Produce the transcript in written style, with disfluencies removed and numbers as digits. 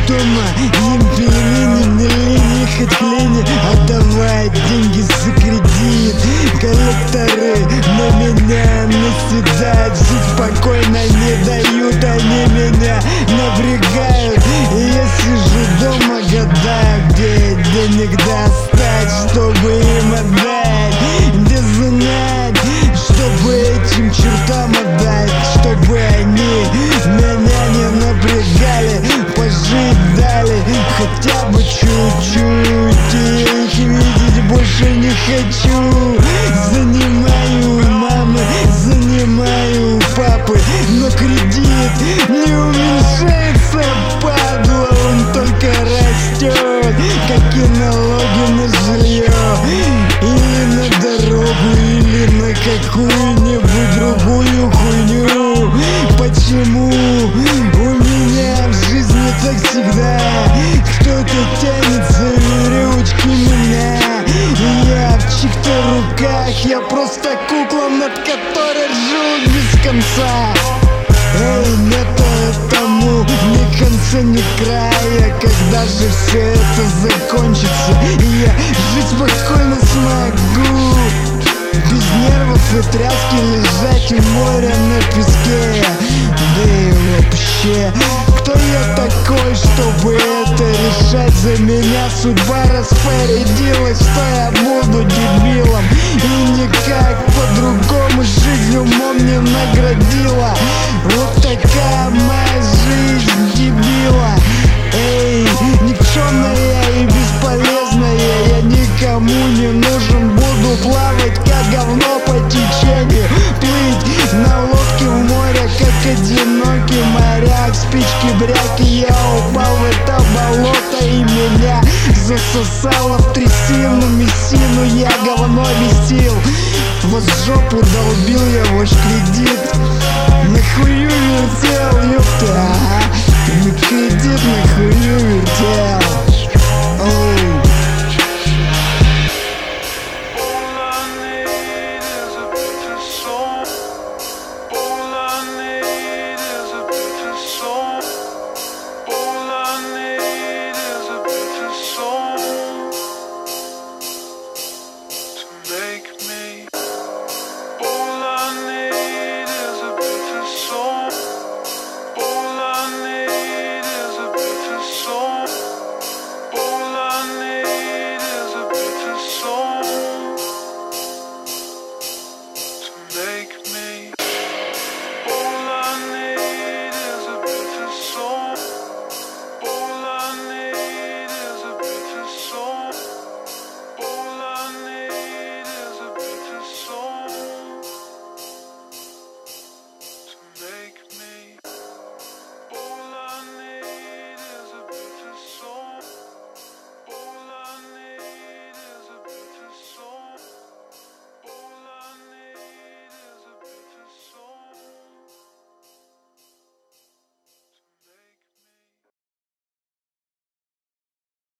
дома, ем пельмени, мне лень ехать к Лене, отдавай деньги за кредит. Коллекторы на меня наседают, жить спокойно не дают, они меня напрягают. И я сижу дома, гадаю, где денег достать, чтобы им отдать, где занять, чтобы этим чертам отдать, чтобы они меня не напрягали, пожить дали хотя бы чуть-чуть. Я их видеть больше не хочу. Занимаю у мамы, занимаю у папы, но кредит не уменьшается, падла, он только растет, как и налоги на жилье, или на дорогу, или на какую-нибудь другую хуйню. Почему у меня в жизни так всегда кто-то тянет за веревочки меня? Я в чьих-то руках, я просто кукла, над которой ржут без конца. Эй, нет этому ни конца, ни края. Когда же все это закончится, и я жить спокойно смогу, без нервов и тряски лежать у моря на песке? Да и вообще, кто я такой, чтобы это решать за меня? Судьба распорядилась, что я буду дебилом, и никак по-другому жизнь умом не наградила. Вот такая моя жизнь, дебила. Эй, никчемная и бесполезная, я никому не нужен, буду плавать как говно по течению, плыть на лодке в море, как одинокий моряк. Спички, бряки, я упал в это болото, и меня засосало в трясину, мессину, я говно месил. Вот в жопу долбил я ваш кредит.